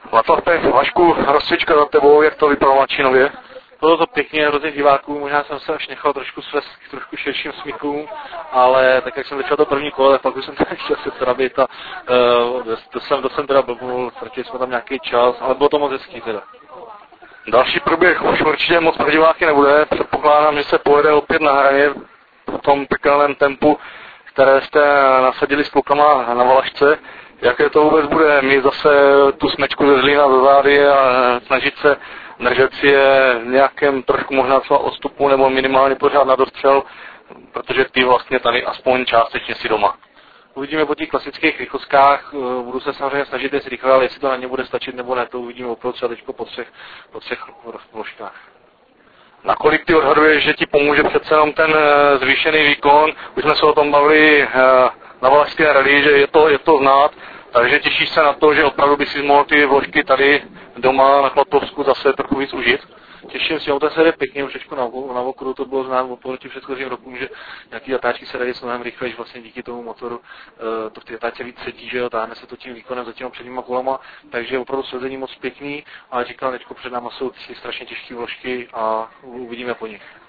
Václav Pech, Vašku, rozcvička za tebou, jak to vypadalo na Čínově? Bylo to pěkně, hrozně diváků, možná jsem se až nechal trošku svést k trošku širším smychům, ale tak jak jsem začal to první kolo, tak pak už jsem tady chtěl se trabit a to jsem teda blbnul, ztratili jsme tam nějaký čas, ale bylo to moc hezký teda. Další průběh už určitě moc pro diváky nebude, předpokládám, že se pojede opět na hraně v tom pekelném tempu, které jste nasadili s klukama na Valašce. Jaké to vůbec bude mít zase tu smečku ze Zlína za zády a snažit se držet si je v nějakém trošku možná třeba odstupu nebo minimálně pořád na dostřel, protože ty vlastně tady aspoň částečně si doma. Uvidíme po těch klasických rychlostkách, budu se samozřejmě snažit jít rychle, ale jestli to na ně bude stačit nebo ne, to uvidíme opravdu třeba teď po třech vložkách. Nakolik ty odhaduješ, že ti pomůže přece jenom ten zvýšený výkon? Už jsme se o tom bavili na Valašské rally, že je to znát, takže těšíš se na to, že opravdu by si mohl ty vložky tady doma na Chlatovsku zase trochu víc užít? Těším se, to se jde pěkně, už teďko na okruhu to bylo znát oproti předchozím rokům, že nějaký zatáčky se dají mnohem rychleji, vlastně díky tomu motoru to v té zatáčce víc sedí, že jo, táhne se to tím výkonem za těma předníma kolama, takže opravdu sezení moc pěkný, ale říkám, teďko před náma jsou strašně těžké vložky a uvidíme po nich.